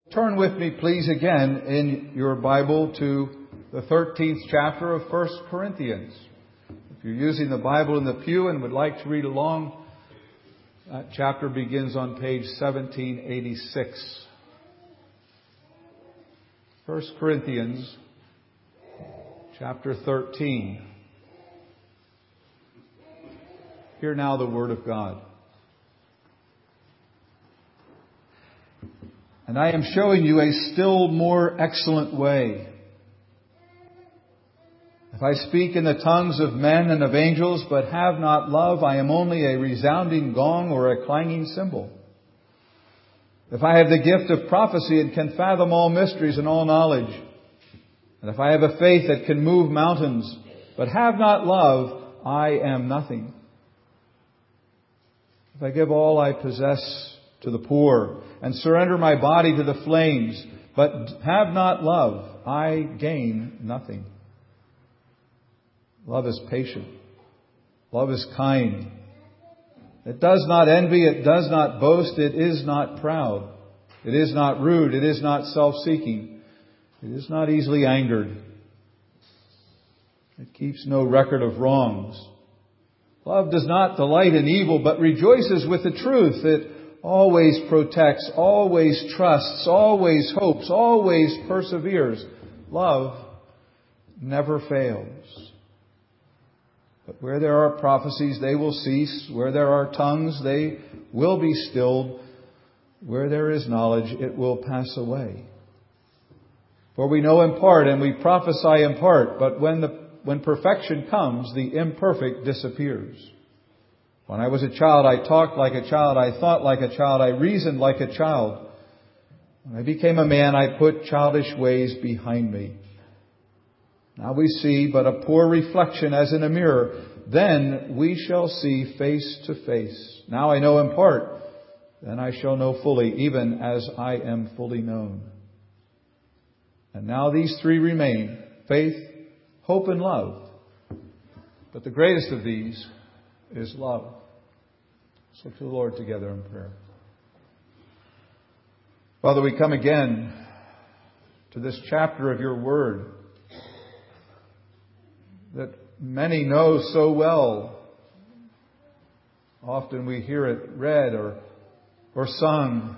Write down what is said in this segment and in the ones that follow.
Turn with me, please, again in your Bible to the 13th chapter of 1 Corinthians. If you're using the Bible in the pew and would like to read along, that chapter begins on page 1786. 1 Corinthians chapter 13. Hear now the Word of God. And I am showing you a still more excellent way. If I speak in the tongues of men and of angels, but have not love, I am only a resounding gong or a clanging cymbal. If I have the gift of prophecy and can fathom all mysteries and all knowledge, and if I have a faith that can move mountains, but have not love, I am nothing. If I give all I possess to the poor and surrender my body to the flames, but have not love, I gain nothing. Love is patient. Love is kind. It does not envy. It does not boast. It is not proud. It is not rude. It is not self-seeking. It is not easily angered. It keeps no record of wrongs. Love does not delight in evil, but rejoices with the truth. It always protects, always trusts, always hopes, always perseveres. Love never fails. But where there are prophecies, they will cease. Where there are tongues, they will be stilled. Where there is knowledge, it will pass away. For we know in part and we prophesy in part, but when perfection comes, the imperfect disappears. When I was a child, I talked like a child, I thought like a child, I reasoned like a child. When I became a man, I put childish ways behind me. Now we see but a poor reflection as in a mirror. Then we shall see face to face. Now I know in part, then I shall know fully, even as I am fully known. And now these three remain: faith, hope, and love. But the greatest of these is love. So to the Lord together in prayer. Father, we come again to this chapter of your Word that many know so well. Often we hear it read or sung.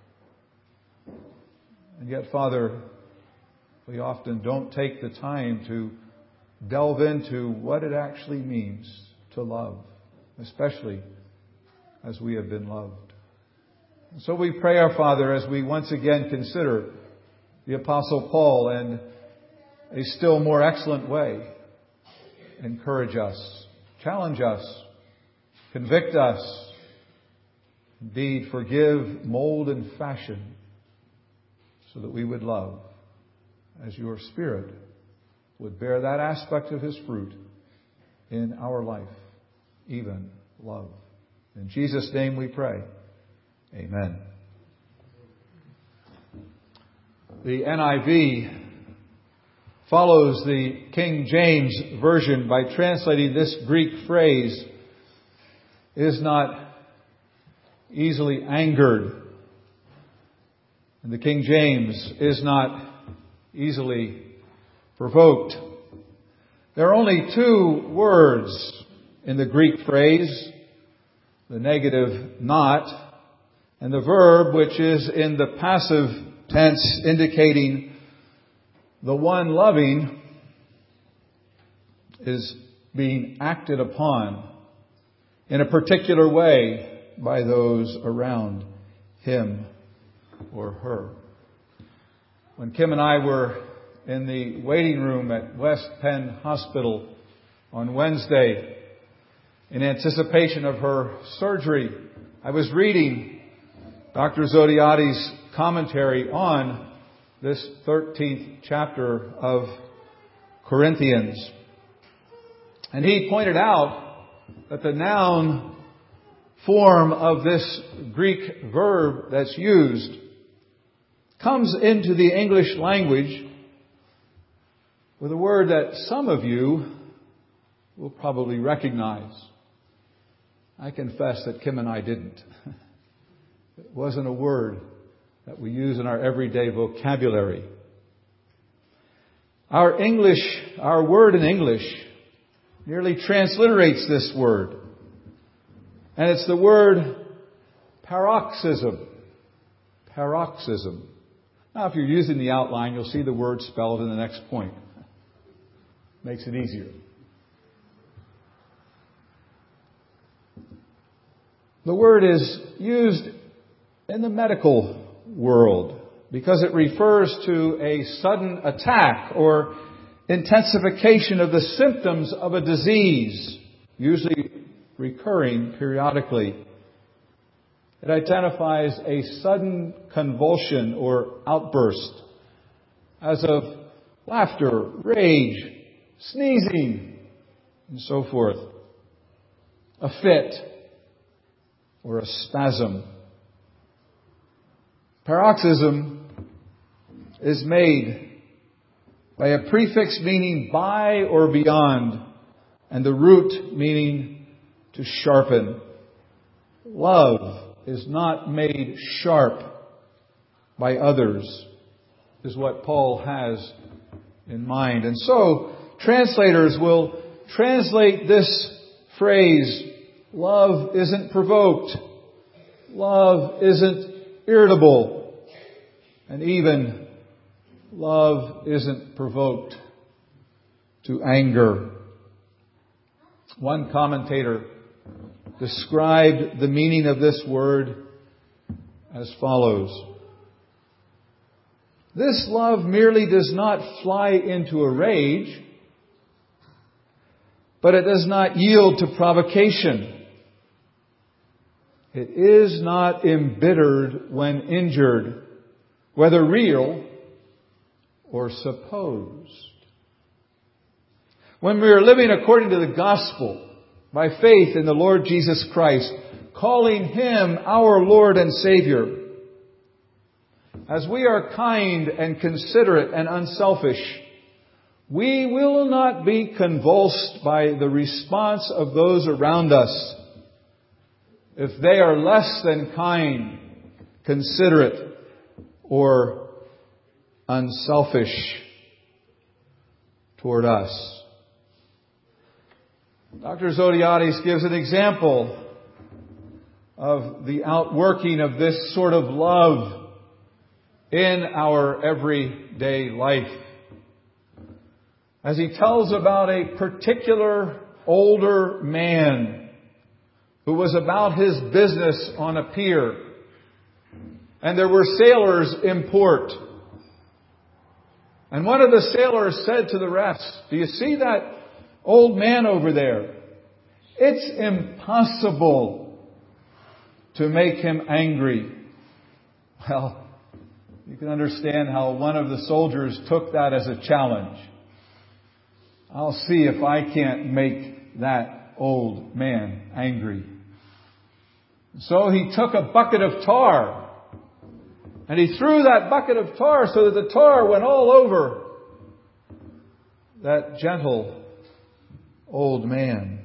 And yet, Father, we often don't take the time to delve into what it actually means to love, especially as we have been loved. And so we pray, our Father, as we once again consider the Apostle Paul and a still more excellent way. Encourage us, challenge us, convict us, indeed forgive, mold, and fashion so that we would love as your Spirit would bear that aspect of His fruit in our life, even love. In Jesus' name we pray. Amen. The NIV follows the King James Version by translating this Greek phrase, is not easily angered. And the King James is not easily provoked. There are only two words in the Greek phrase, the negative not, and the verb which is in the passive tense indicating the one loving is being acted upon in a particular way by those around him or her. When Kim and I were in the waiting room at West Penn Hospital on Wednesday in anticipation of her surgery, I was reading Dr. Zodiati's commentary on this 13th chapter of Corinthians. And he pointed out that the noun form of this Greek verb that's used comes into the English language with a word that some of you will probably recognize. I confess that Kim and I didn't. It wasn't a word that we use in our everyday vocabulary. Our word in English nearly transliterates this word. And it's the word paroxysm. Paroxysm. Now, if you're using the outline, you'll see the word spelled in the next point. Makes it easier. The word is used in the medical world because it refers to a sudden attack or intensification of the symptoms of a disease, usually recurring periodically. It identifies a sudden convulsion or outburst, as of laughter, rage, sneezing, and so forth. A fit or a spasm. Paroxysm is made by a prefix meaning by or beyond, and the root meaning to sharpen. Love is not made sharp by others, is what Paul has in mind. And so, translators will translate this phrase, love isn't provoked, love isn't irritable, and even love isn't provoked to anger. One commentator described the meaning of this word as follows. This love merely does not fly into a rage, but it does not yield to provocation. It is not embittered when injured, whether real or supposed. When we are living according to the gospel, by faith in the Lord Jesus Christ, calling Him our Lord and Savior, as we are kind and considerate and unselfish, we will not be convulsed by the response of those around us if they are less than kind, considerate, or unselfish toward us. Dr. Zodhiates gives an example of the outworking of this sort of love in our everyday life, as he tells about a particular older man who was about his business on a pier, and there were sailors in port. And one of the sailors said to the rest, "Do you see that old man over there? It's impossible to make him angry." Well, you can understand how one of the soldiers took that as a challenge. I'll see if I can't make that old man angry. So he took a bucket of tar, and he threw that bucket of tar so that the tar went all over that gentle old man.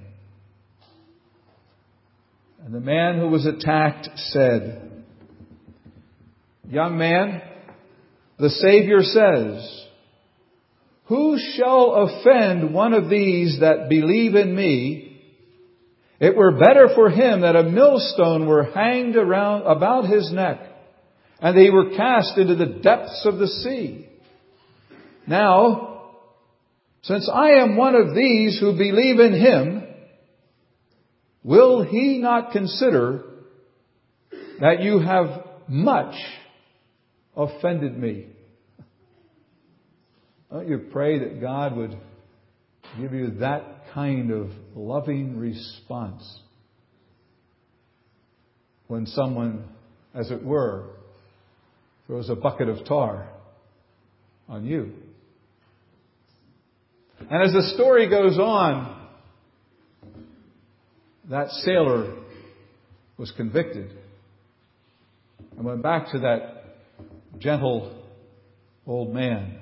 And the man who was attacked said, "Young man, the Savior says, 'Who shall offend one of these that believe in me? It were better for him that a millstone were hanged about his neck, and they were cast into the depths of the sea.' Now, since I am one of these who believe in Him, will He not consider that you have much offended me?" Don't you pray that God would give you that kind of loving response when someone, as it were, throws a bucket of tar on you? And as the story goes on, that sailor was convicted and went back to that gentle old man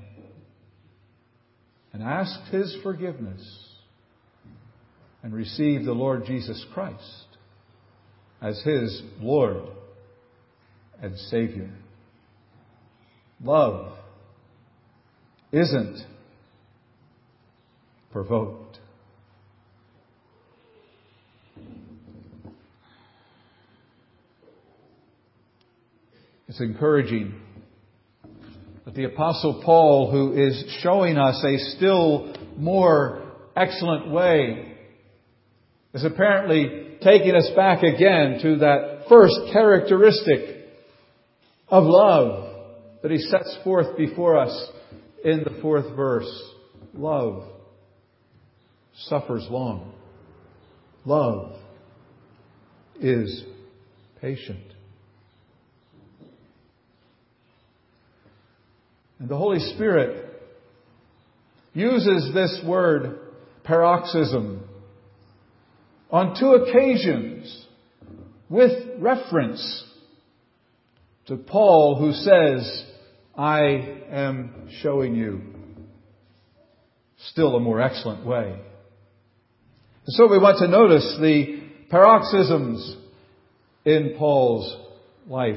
and asked his forgiveness and received the Lord Jesus Christ as his Lord and Savior. Love isn't provoked. It's encouraging that the Apostle Paul, who is showing us a still more excellent way, is apparently taking us back again to that first characteristic of love that he sets forth before us in the 4th verse. Love suffers long. Love is patient. And the Holy Spirit uses this word, paroxysm, on 2 occasions with reference to Paul, who says, I am showing you still a more excellent way. And so we want to notice the paroxysms in Paul's life.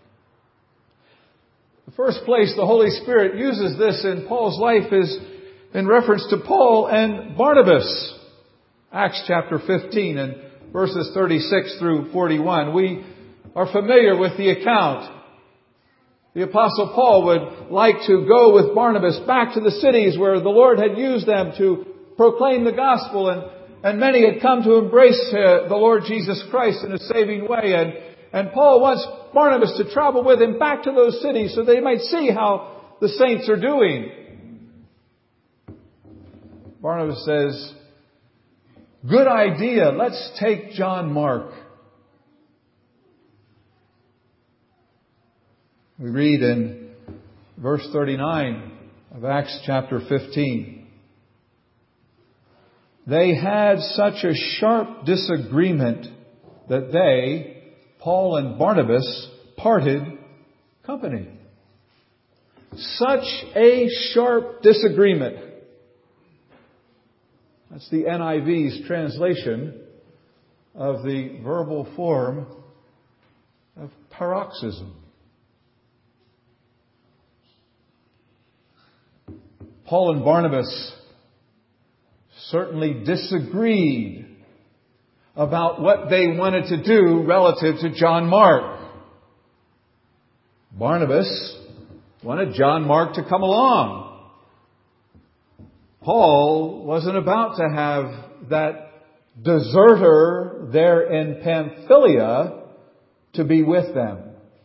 The first place the Holy Spirit uses this in Paul's life is in reference to Paul and Barnabas. Acts chapter 15 and verses 36 through 41. We are familiar with the account. The Apostle Paul would like to go with Barnabas back to the cities where the Lord had used them to proclaim the gospel, and many had come to embrace the Lord Jesus Christ in a saving way. And Paul wants Barnabas to travel with him back to those cities so they might see how the saints are doing. Barnabas says, good idea, let's take John Mark. We read in verse 39 of Acts chapter 15. They had such a sharp disagreement that they, Paul and Barnabas, parted company. Such a sharp disagreement. That's the NIV's translation of the verbal form of paroxysm. Paul and Barnabas certainly disagreed about what they wanted to do relative to John Mark. Barnabas wanted John Mark to come along. Paul wasn't about to have that deserter there in Pamphylia to be with them.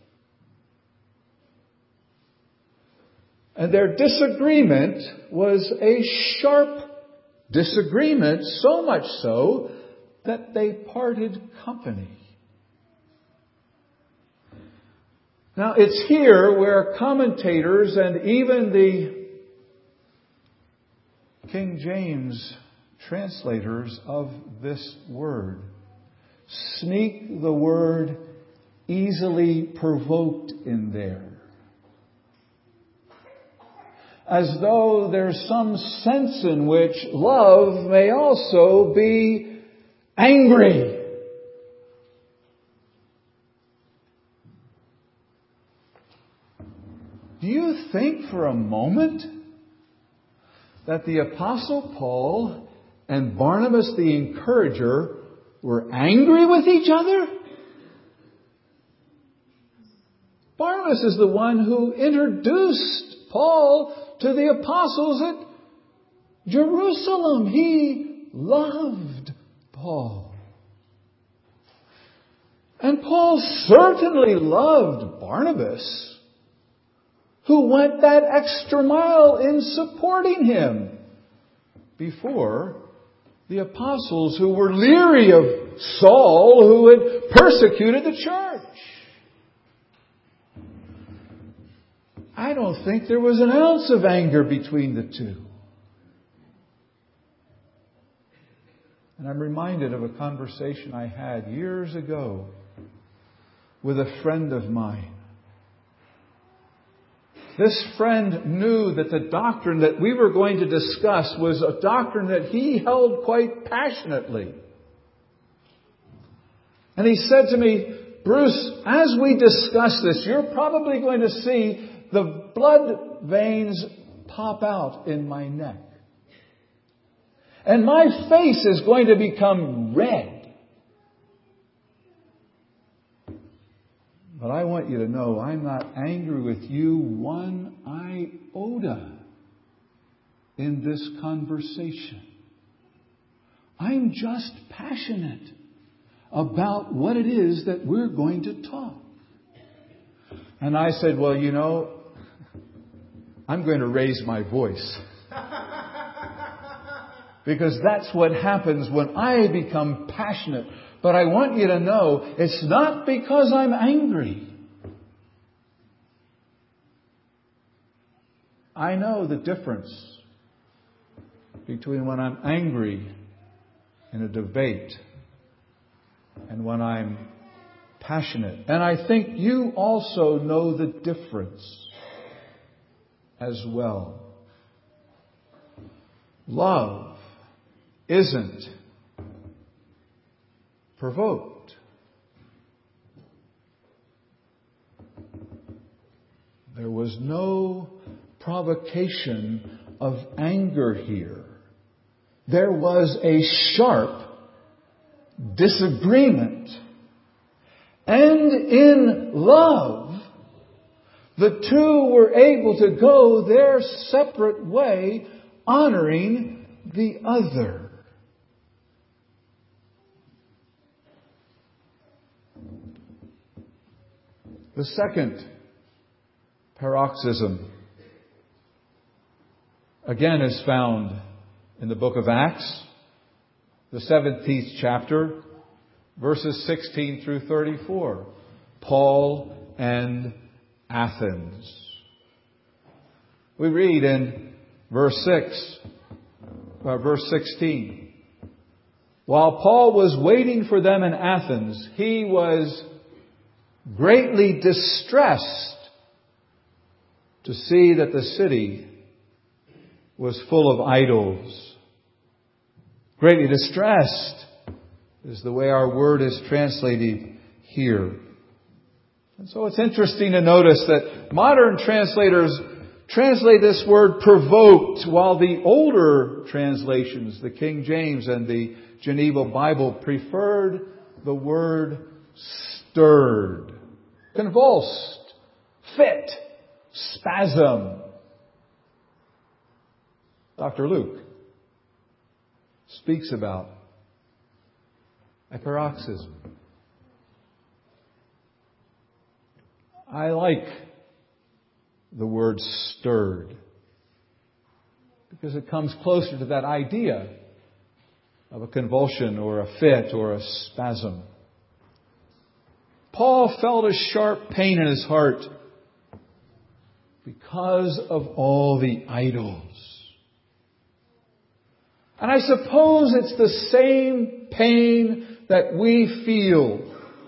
And their disagreement was a sharp disagreement, so much so that they parted company. Now, it's here where commentators and even the King James translators of this word sneak the word easily provoked in there, as though there's some sense in which love may also be angry. Do you think for a moment that the Apostle Paul and Barnabas the encourager were angry with each other? Barnabas is the one who introduced Paul to the apostles at Jerusalem. He loved Paul. And Paul certainly loved Barnabas, who went that extra mile in supporting him before the apostles who were leery of Saul, who had persecuted the church. I don't think there was an ounce of anger between the two. And I'm reminded of a conversation I had years ago with a friend of mine. This friend knew that the doctrine that we were going to discuss was a doctrine that he held quite passionately. And he said to me, Bruce, as we discuss this, you're probably going to see the blood veins pop out in my neck. And my face is going to become red. But I want you to know I'm not angry with you one iota in this conversation. I'm just passionate about what it is that we're going to talk. And I said, well, you know, I'm going to raise my voice. Because that's what happens when I become passionate. But I want you to know, it's not because I'm angry. I know the difference between when I'm angry in a debate and when I'm passionate. And I think you also know the difference as well. Love isn't provoked. There was no provocation of anger here. There was a sharp disagreement. And in love, the two were able to go their separate way, honoring the other. The second paroxysm, again, is found in the book of Acts, the 17th chapter, verses 16 through 34. Paul and Athens. We read in verse 16. While Paul was waiting for them in Athens, he was greatly distressed to see that the city was full of idols. Greatly distressed is the way our word is translated here. And so it's interesting to notice that modern translators translate this word provoked, while the older translations, the King James and the Geneva Bible, preferred the word stirred, convulsed, fit, spasm. Dr. Luke speaks about a paroxysm. I like the word stirred because it comes closer to that idea of a convulsion or a fit or a spasm. Paul felt a sharp pain in his heart because of all the idols. And I suppose it's the same pain that we feel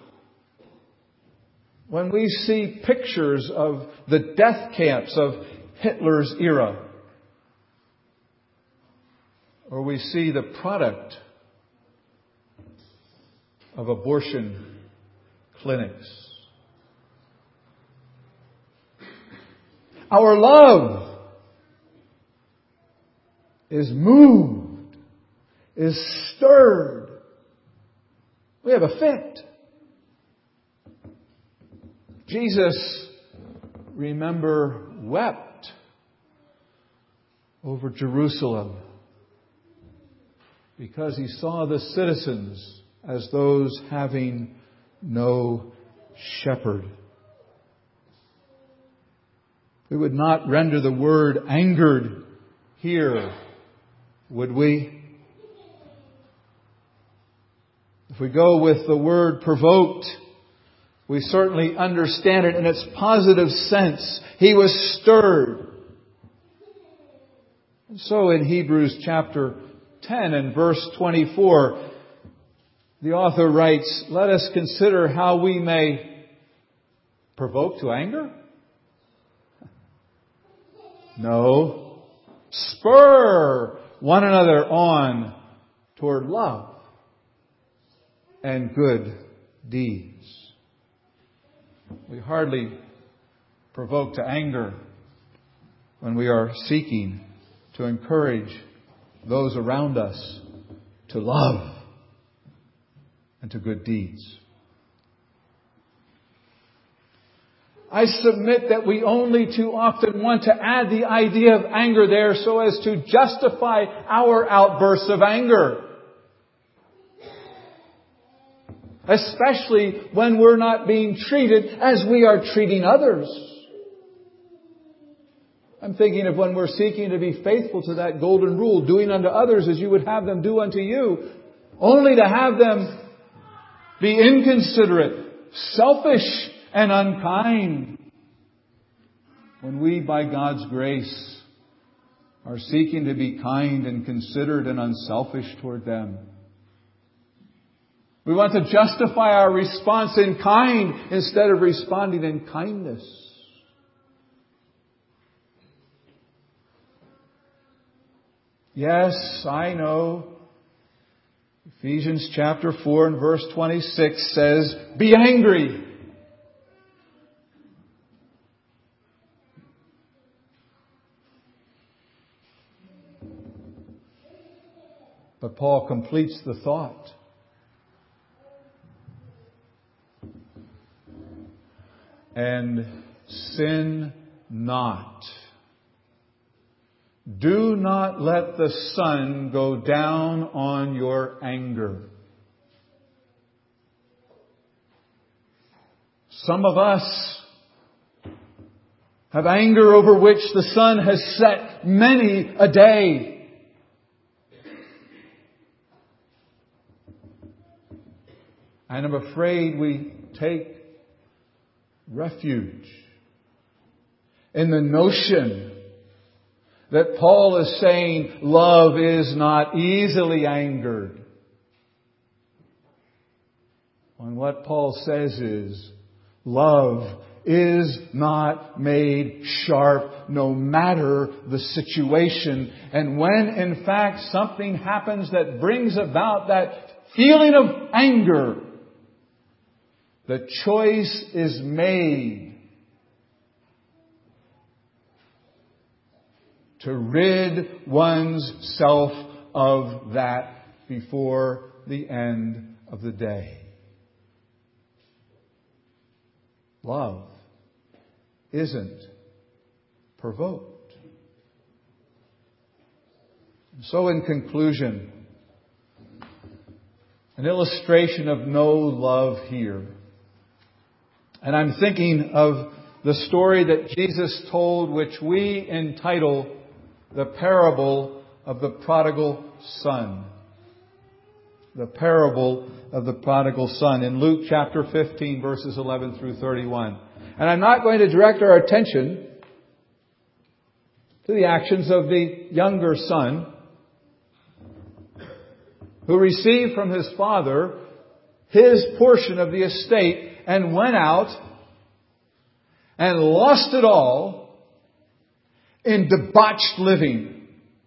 when we see pictures of the death camps of Hitler's era, or we see the product of abortion clinics. Our love is moved, is stirred. We have a fit. Jesus, remember, wept over Jerusalem because he saw the citizens as those having no shepherd. We would not render the word angered here, would we? If we go with the word provoked, we certainly understand it in its positive sense. He was stirred. And so in Hebrews chapter 10 and verse 24, the author writes, "Let us consider how we may provoke to anger." No. Spur one another on toward love and good deeds. We hardly provoked to anger when we are seeking to encourage those around us to love and to good deeds. I submit that we only too often want to add the idea of anger there so as to justify our outbursts of anger. Especially when we're not being treated as we are treating others. I'm thinking of when we're seeking to be faithful to that golden rule, doing unto others as you would have them do unto you, only to have them be inconsiderate, selfish, and unkind. When we, by God's grace, are seeking to be kind and considerate and unselfish toward them. We want to justify our response in kind instead of responding in kindness. Yes, I know. Ephesians chapter 4 and verse 26 says, "Be angry." But Paul completes the thought. And sin not. Do not let the sun go down on your anger. Some of us have anger over which the sun has set many a day. And I'm afraid we take refuge in the notion that Paul is saying love is not easily angered. And what Paul says is love is not made sharp no matter the situation. And when in fact something happens that brings about that feeling of anger, the choice is made to rid one's self of that before the end of the day. Love isn't provoked. So in conclusion, an illustration of no love here. And I'm thinking of the story that Jesus told, which we entitle the parable of the prodigal son. The parable of the prodigal son in Luke chapter 15 verses 11 through 31. And I'm not going to direct our attention to the actions of the younger son who received from his father his portion of the estate and went out and lost it all in debauched living.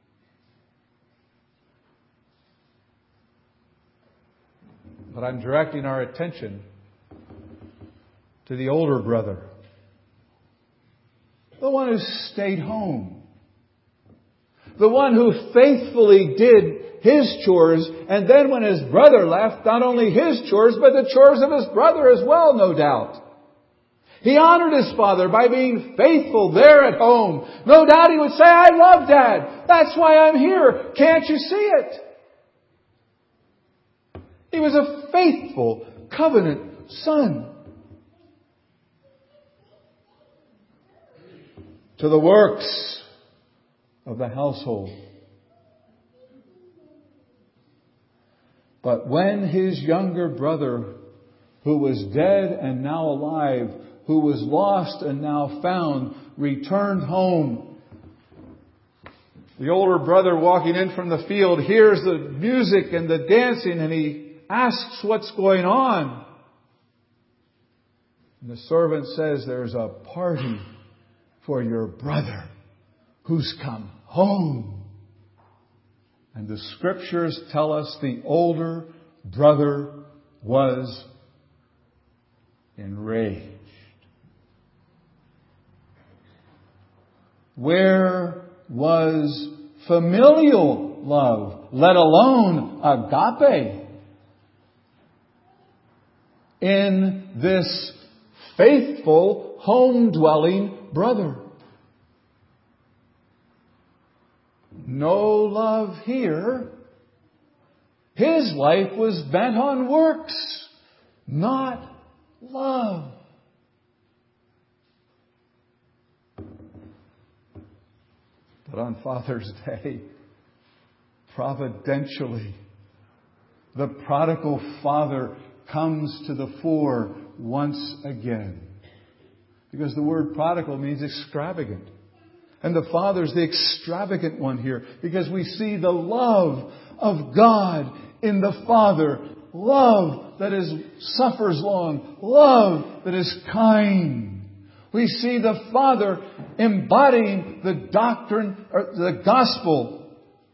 But I'm directing our attention to the older brother, the one who stayed home, the one who faithfully did his chores, and then when his brother left, not only his chores, but the chores of his brother as well, no doubt. He honored his father by being faithful there at home. No doubt he would say, "I love Dad. That's why I'm here. Can't you see it?" He was a faithful covenant son. To the works of the household. But when his younger brother, who was dead and now alive, who was lost and now found, returned home, the older brother walking in from the field hears the music and the dancing and he asks what's going on. And the servant says, "There's a party for your brother who's come home." And the Scriptures tell us the older brother was enraged. where was familial love, let alone agape, in this faithful, home-dwelling brother? No love here. His life was bent on works, not love. But on Father's Day, providentially, the prodigal father comes to the fore once again. Because the word prodigal means extravagant. And the Father's the extravagant one here. Because we see the love of God in the Father. Love that suffers long. Love that is kind. We see the Father embodying the doctrine, or the gospel.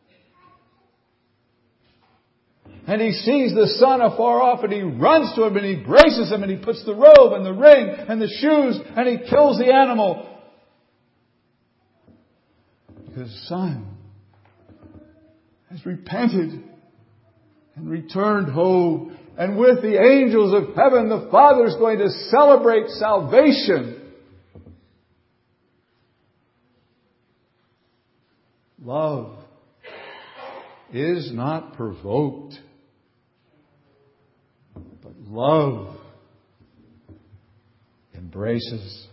And He sees the Son afar off and He runs to Him and He embraces Him and He puts the robe and the ring and the shoes and He kills the animal. His Son has repented and returned home. And with the angels of heaven, the Father is going to celebrate salvation. Love is not provoked, but love embraces.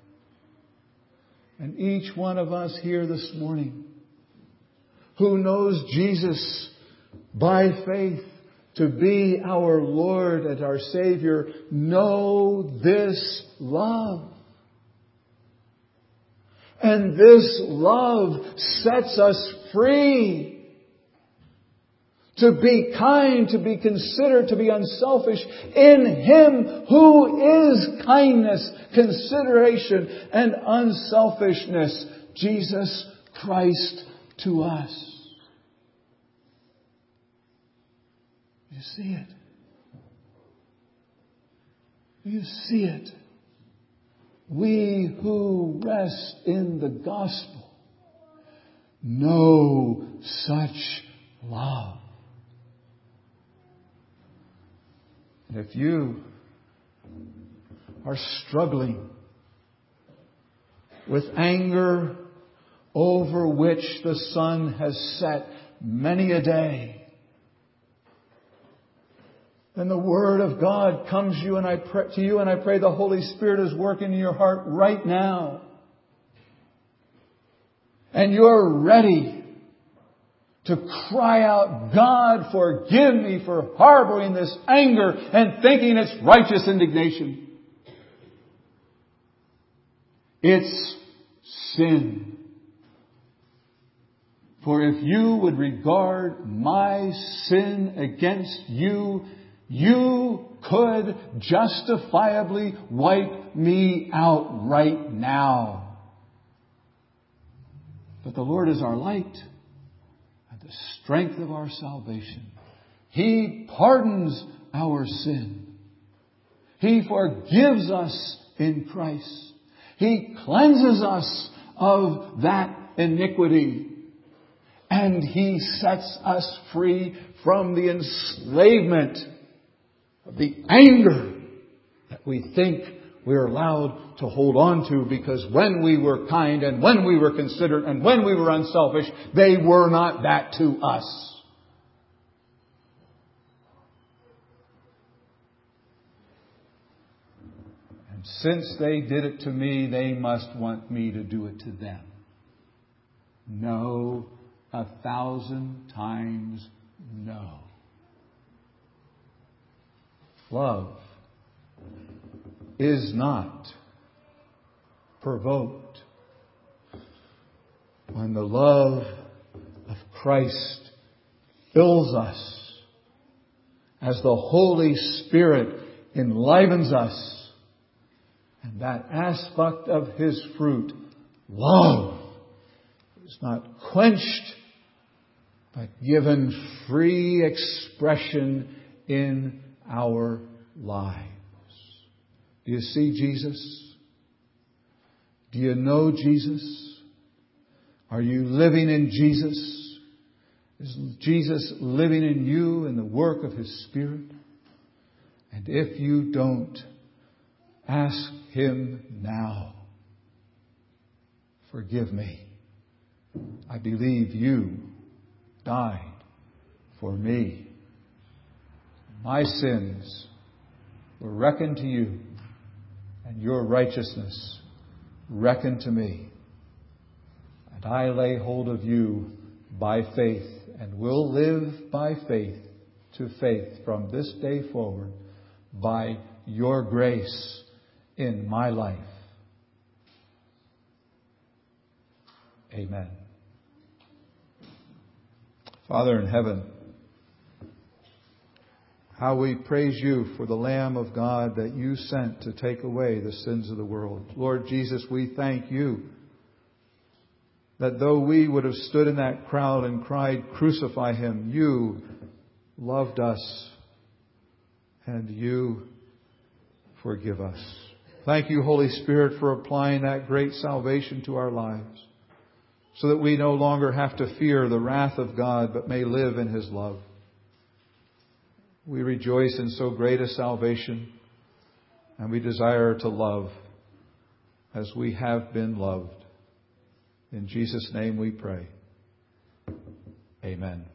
And each one of us here this morning who knows Jesus by faith to be our Lord and our Savior know this love. And this love sets us free to be kind, to be considerate, to be unselfish in Him who is kindness, consideration, and unselfishness, Jesus Christ to us. You see it? You see it? We who rest in the gospel know such love. And if you are struggling with anger over which the sun has set many a day, then the Word of God comes to you and I pray the Holy Spirit is working in your heart right now. And you're ready to cry out, God, forgive me for harboring this anger and thinking it's righteous indignation. It's sin. For if you would regard my sin against you, you could justifiably wipe me out right now. But the Lord is our light and the strength of our salvation. He pardons our sin. He forgives us in Christ. He cleanses us of that iniquity. And He sets us free from the enslavement of the anger that we think we're allowed to hold on to, because when we were kind and when we were considerate and when we were unselfish, they were not that to us. And since they did it to me, they must want me to do it to them. No, 1,000 times no. Love is not provoked. When the love of Christ fills us, as the Holy Spirit enlivens us, and that aspect of His fruit, love, is not quenched, but given free expression in our lives. Do you see Jesus? Do you know Jesus? Are you living in Jesus? Is Jesus living in you in the work of His Spirit? And if you don't, ask Him now. Forgive me. I believe you died for me. My sins were reckoned to you, and your righteousness reckoned to me. And I lay hold of you by faith, and will live by faith to faith from this day forward by your grace in my life. Amen. Father in heaven, how we praise you for the Lamb of God that you sent to take away the sins of the world. Lord Jesus, we thank you that though we would have stood in that crowd and cried, "Crucify Him," you loved us and you forgive us. Thank you, Holy Spirit, for applying that great salvation to our lives, so that we no longer have to fear the wrath of God, but may live in His love. We rejoice in so great a salvation, and we desire to love as we have been loved. In Jesus' name we pray. Amen.